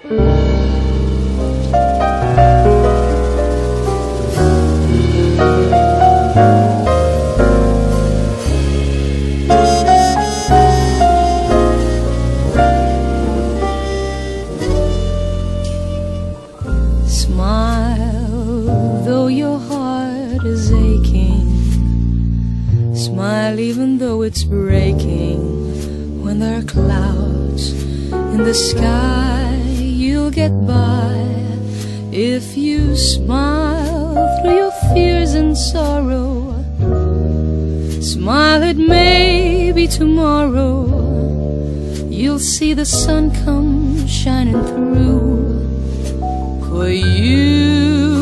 Smile, though your heart is aching. Smile even though it's breaking. When there are clouds in the sky, you'll get by. If you smile through your fears and sorrow, smile, it may be tomorrow. You'll see the sun come shining through for you.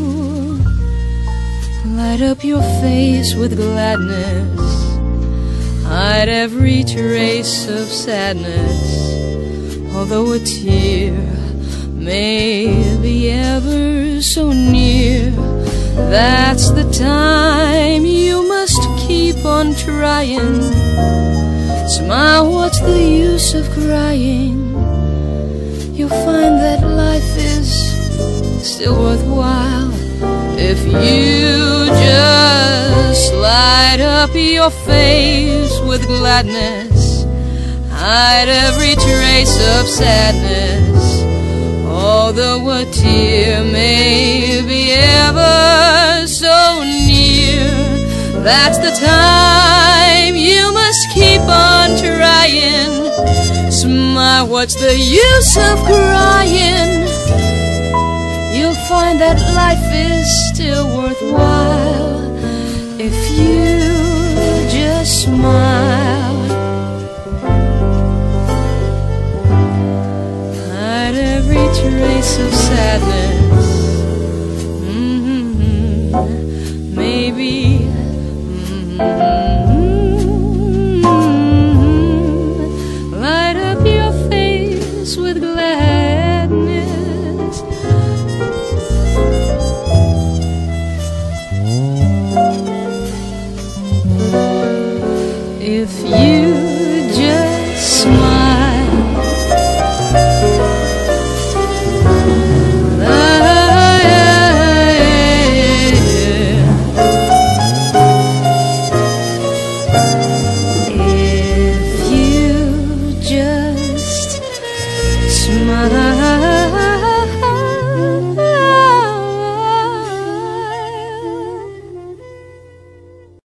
Light up your face with gladness, hide every trace of sadness. Although a tear may be ever so near, that's the time you must keep on trying. Smile, what's the use of crying? You'll find that life is still worthwhile if you just light up your face with gladness, hide every trace of sadness. Although a tear may be ever so near, that's the time you must keep on trying. Smile, what's the use of crying? You'll find that life is still worthwhile if you just smile. Hide every trace of sadness. Maybe light up your face with gladness. If you just smile.